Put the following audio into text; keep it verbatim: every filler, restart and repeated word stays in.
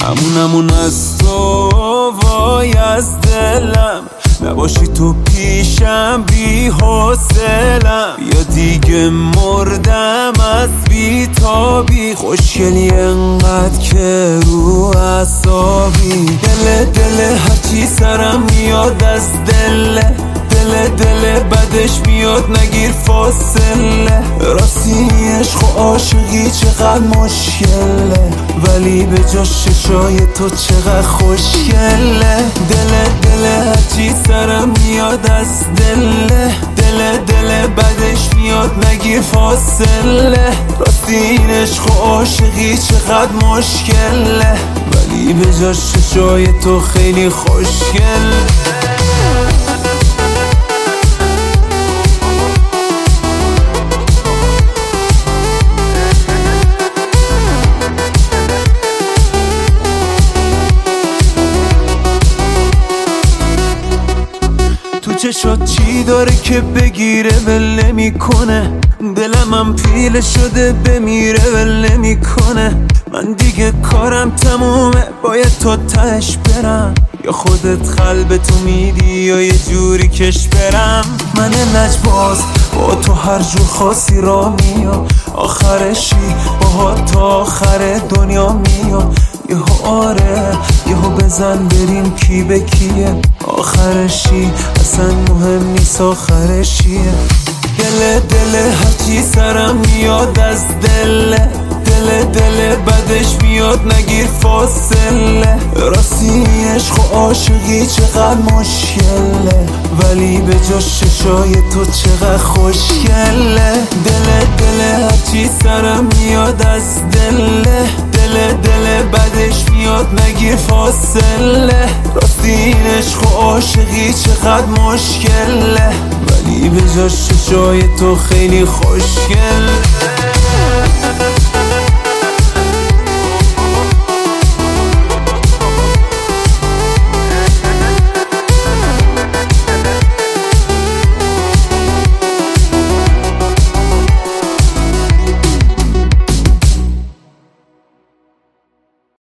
همونمون از تو وای از دلم، نباشی تو پیشم بی حوصلم. یا دیگه مردم از بی تابی، خوشگلی انقدر که رو اعصابی. دل دل هرچی سرم میاد از دله، دل دل بدش میاد نگیر فاصله. راستی عشق و عاشقی چقدر مشکله، ولی به جاش چشای تو چقدر خوشگله. دل دل هرچی سرم میاد از دله، دل دل بدش میاد نگیر فاصله. راستی این عشق و عاشقی چقدر مشکله، ولی به جاش چشای تو خیلی خوشگله. چشات چی داره که بگیره ول نمیکنه، دلم هم پیله شده بمیره ول نمیکنه. من دیگه کارم تمومه، باید تا تهش برم. یا خودت قلب تو میدی یا یه جوری کش برم. من لجباز با تو هر جور خاصی را میام، آخرشی با تا آخر دنیا میام. یهو آره یهو بزن بریم کی به کیه، آخرشی اصلا مهم نیست آخرشیه. دل دل هرچی سرم میاد از دله، دل دل بدش میاد نگیر فاصله. راستی عشق و عاشقی چقدر مشکله، ولی به جاش چشای تو چقدر خوشگله. دل دل هرچی سرم میاد از دله، دل دل بدش میاد نگیر فاصله. راستی این عشق و عاشقی چقدر مشکله، ولی به جاش چشای تو خیلی خوشگله.